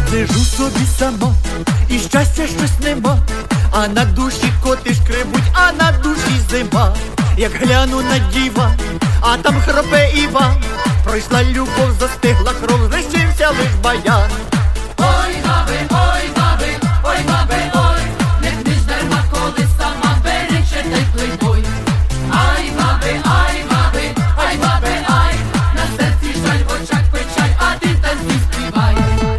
Сижу собі сама, і щастя щось нема, а на душі коти шкребуть, а на душі зима. Як гляну на діва, а там хропе Іван. Пройшла любов, застигла кров, лишився лиш баян. Ой, баби, ой, баби, ой, баби, ой, не книж дарма, коли сама берече та й плейбой. Ай, баби, ай, баби, ай, баби, ай, на серці жаль, в очах печаль, а ти танцюй, співай.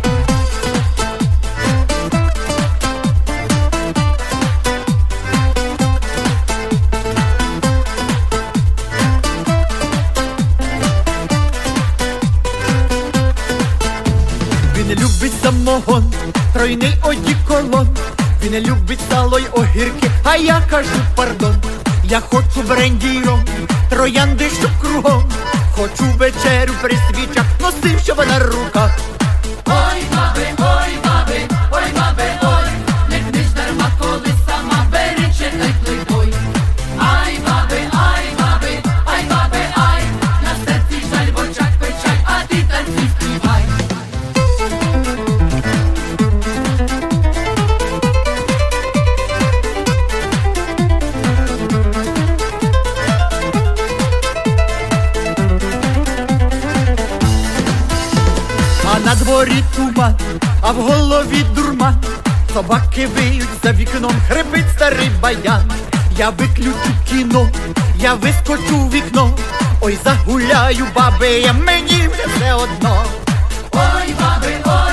Він любить самогон, тройний одіколон. Він любить сало й огірки, а я кажу пардон. Я хочу брендіром, троянди, щоб кругом. Хочу вечерю при свічах, носив, щоб на руках. Ой, баби, ой, баби, ой, баби, ой, не книж дарма, коли сама берече та й плейбой. Ай, баби, ай, баби, ай, баби, ай, на серці жаль, в очах печаль, а ти танцюй, співай. А на дворі туман, а в голові дурман. Собаки виють за вікном, хрипить старий баян. Я виключу кіно, я вискочу в вікно. Ой, загуляю, баби, мені вже все одно. Ой, баби, ой,